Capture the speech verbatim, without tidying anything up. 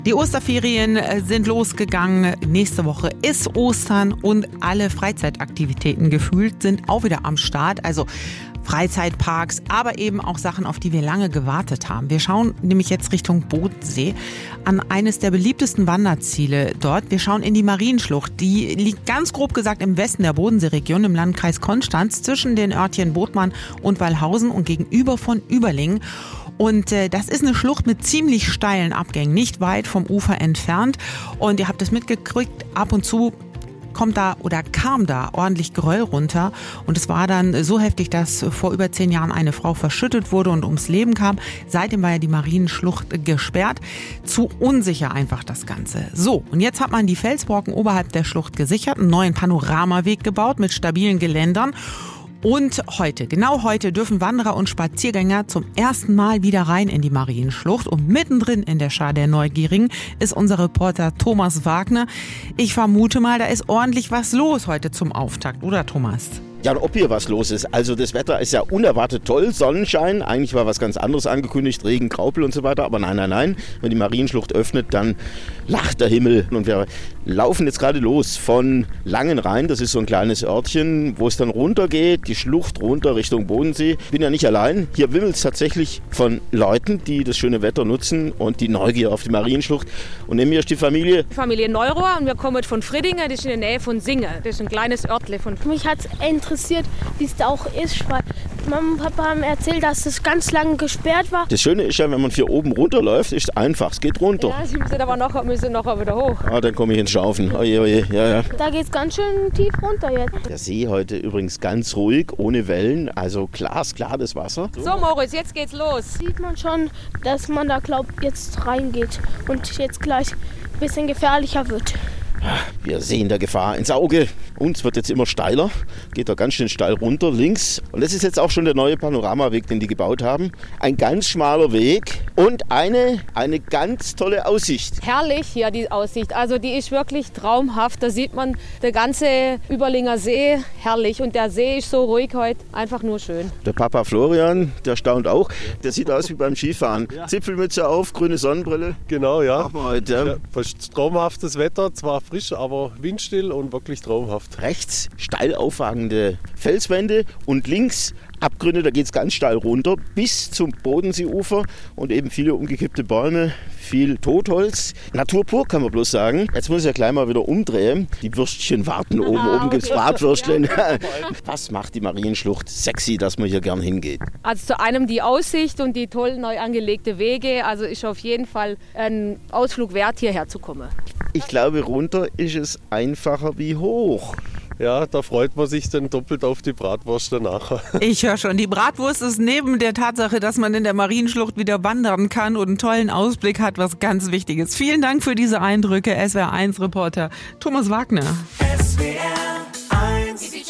Die Osterferien sind losgegangen. Nächste Woche ist Ostern und alle Freizeitaktivitäten gefühlt sind auch wieder am Start. Also Freizeitparks, aber eben auch Sachen, auf die wir lange gewartet haben. Wir schauen nämlich jetzt Richtung Bodensee an eines der beliebtesten Wanderziele dort. Wir schauen in die Marienschlucht. Die liegt ganz grob gesagt im Westen der Bodenseeregion im Landkreis Konstanz zwischen den Örtchen Bothmann und Wallhausen und gegenüber von Überlingen. Und äh, das ist eine Schlucht mit ziemlich steilen Abgängen, nicht weit vom Ufer entfernt. Und ihr habt es mitgekriegt, ab und zu kommt da oder kam da ordentlich Geröll runter. Und es war dann so heftig, dass vor über zehn Jahren eine Frau verschüttet wurde und ums Leben kam. Seitdem war ja die Marienschlucht gesperrt. Zu unsicher einfach das Ganze. So, und jetzt hat man die Felsbrocken oberhalb der Schlucht gesichert, einen neuen Panoramaweg gebaut mit stabilen Geländern. Und heute, genau heute, dürfen Wanderer und Spaziergänger zum ersten Mal wieder rein in die Marienschlucht. Und mittendrin in der Schar der Neugierigen ist unser Reporter Thomas Wagner. Ich vermute mal, da ist ordentlich was los heute zum Auftakt, oder Thomas? Ja, und ob hier was los ist. Also das Wetter ist ja unerwartet toll, Sonnenschein. Eigentlich war was ganz anderes angekündigt, Regen, Graupel und so weiter. Aber nein, nein, nein. Wenn die Marienschlucht öffnet, dann lacht der Himmel. Und wir laufen jetzt gerade los von Langenrhein. Das ist so ein kleines Örtchen, wo es dann runtergeht, die Schlucht runter Richtung Bodensee. Ich bin ja nicht allein. Hier wimmelt es tatsächlich von Leuten, die das schöne Wetter nutzen und die Neugier auf die Marienschlucht. Und neben mir ist die Familie. Die Familie Neurohr und wir kommen von Friddingen, das ist in der Nähe von Singe. Das ist ein kleines Örtle von. Mich hat's interessiert, wie es da auch ist, weil Mama und Papa haben erzählt, dass es ganz lange gesperrt war. Das Schöne ist ja, wenn man hier oben runterläuft, ist es einfach, es geht runter. Ja, sie müssen aber noch, müssen noch wieder hoch. Ah, dann komme ich ins Schaufen. Oje, oje, ja, ja. Da geht es ganz schön tief runter jetzt. Der See heute übrigens ganz ruhig, ohne Wellen, also glasklar das Wasser. So Moritz, jetzt geht's los. Sieht man schon, dass man da glaubt, jetzt reingeht und jetzt gleich ein bisschen gefährlicher wird. Wir sehen der Gefahr ins Auge. Uns wird jetzt immer steiler, geht da ganz schön steil runter, links. Und das ist jetzt auch schon der neue Panoramaweg, den die gebaut haben. Ein ganz schmaler Weg und eine, eine ganz tolle Aussicht. Herrlich hier die Aussicht, also die ist wirklich traumhaft. Da sieht man der ganze Überlinger See, herrlich. Und der See ist so ruhig heute, einfach nur schön. Der Papa Florian, der staunt auch. Der sieht aus wie beim Skifahren. Ja. Zipfelmütze auf, grüne Sonnenbrille. Genau, ja. Machen wir heute, ja. Ja, fast traumhaftes Wetter, zwar frisch, aber windstill und wirklich traumhaft. Rechts steil aufragende Felswände und links Abgründe, da geht es ganz steil runter bis zum Bodenseeufer und eben viele umgekippte Bäume, viel Totholz. Natur pur, kann man bloß sagen. Jetzt muss ich ja gleich mal wieder umdrehen. Die Würstchen warten oben, ah, oben okay. Gibt es Bratwürstchen. Ja. Was macht die Marienschlucht sexy, dass man hier gern hingeht? Also zu einem die Aussicht und die toll neu angelegte Wege. Also ist auf jeden Fall ein Ausflug wert, hierher zu kommen. Ich glaube, runter ist es einfacher wie hoch. Ja, da freut man sich dann doppelt auf die Bratwurst danach. Ich höre schon, die Bratwurst ist neben der Tatsache, dass man in der Marienschlucht wieder wandern kann und einen tollen Ausblick hat, was ganz Wichtiges. Vielen Dank für diese Eindrücke, S W R eins Reporter Thomas Wagner. S W R